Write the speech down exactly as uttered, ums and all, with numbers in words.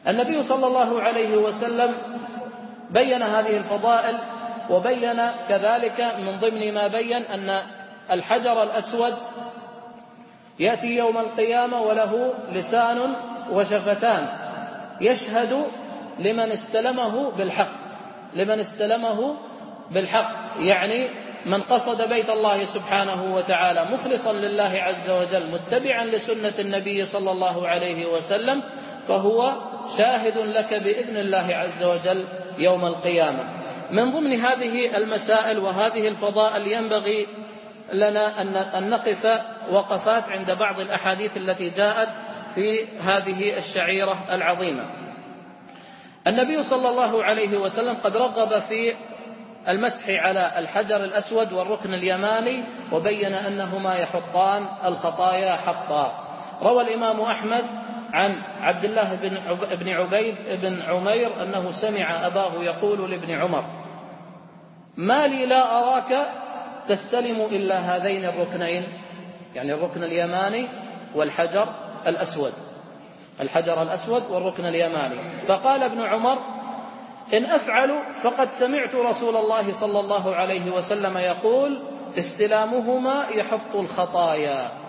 النبي صلى الله عليه وسلم بين هذه الفضائل، وبين كذلك من ضمن ما بين أن الحجر الأسود يأتي يوم القيامة وله لسان وشفتان يشهد لمن استلمه بالحق، لمن استلمه بالحق يعني من قصد بيت الله سبحانه وتعالى مخلصا لله عز وجل متبعا لسنة النبي صلى الله عليه وسلم، فهو شاهد لك بإذن الله عز وجل يوم القيامة. من ضمن هذه المسائل وهذه الفضائل ينبغي لنا أن نقف وقفات عند بعض الأحاديث التي جاءت في هذه الشعيرة العظيمة. النبي صلى الله عليه وسلم قد رغب في المسح على الحجر الأسود والركن اليماني، وبين أنهما يحطان الخطايا حطا. روى الإمام أحمد عن عبد الله بن عبيد بن عمير أنه سمع أباه يقول لابن عمر: ما لي لا أراك تستلم إلا هذين الركنين، يعني الركن اليماني والحجر الأسود، الحجر الأسود والركن اليماني. فقال ابن عمر: إن أفعل فقد سمعت رسول الله صلى الله عليه وسلم يقول: استلامهما يحط الخطايا.